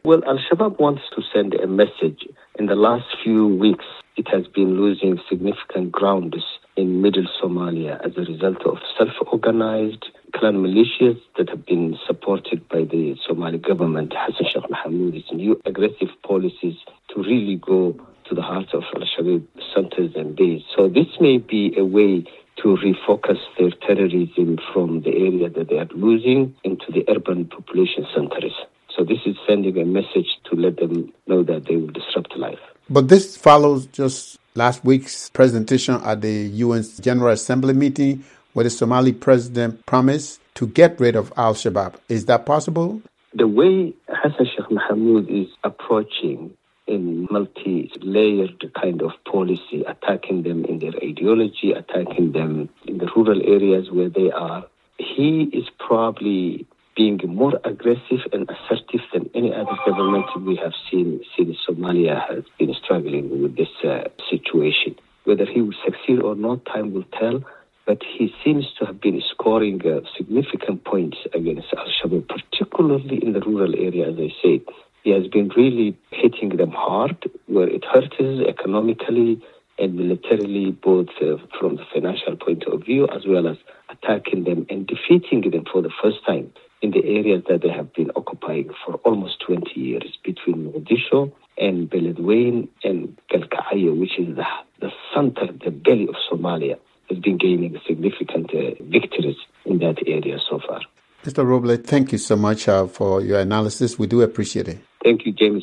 Well, Al-Shabaab wants to send a message. In the last few weeks, it has been losing significant ground in middle Somalia as a result of self-organized clan militias that have been supported by the Somali government, Hassan Sheikh Mohamud's new aggressive policies to really go to the heart of Al-Shabaab centers and base. So this may be a way to refocus their terrorism from the area that they are losing into the urban population centers. So this is sending a message to let them know that they will disrupt life. But this follows just last week's presentation at the UN's General Assembly meeting where the Somali president promised to get rid of Al-Shabaab. Is that possible? The way Hassan Sheikh Mohamud is approaching in multi-layered kind of policy, attacking them in their ideology, attacking them in the rural areas where they are, he is probably being more aggressive and assertive than any other government we have seen since Somalia has been struggling with this situation. Whether he will succeed or not, time will tell. But he seems to have been scoring significant points against Al-Shabaab, particularly in the rural area, as I said. He has been really hitting them hard, where it hurts economically and militarily, both from the financial point of view, as well as attacking them and defeating them for the first time in the areas that they have been occupying for almost 20 years, between Mogadishu and Beledweyne and Galkayo, which is the center, the belly of Somalia, has been gaining significant victories in that area so far. Mr. Roble, thank you so much for your analysis. We do appreciate it. Thank you, James.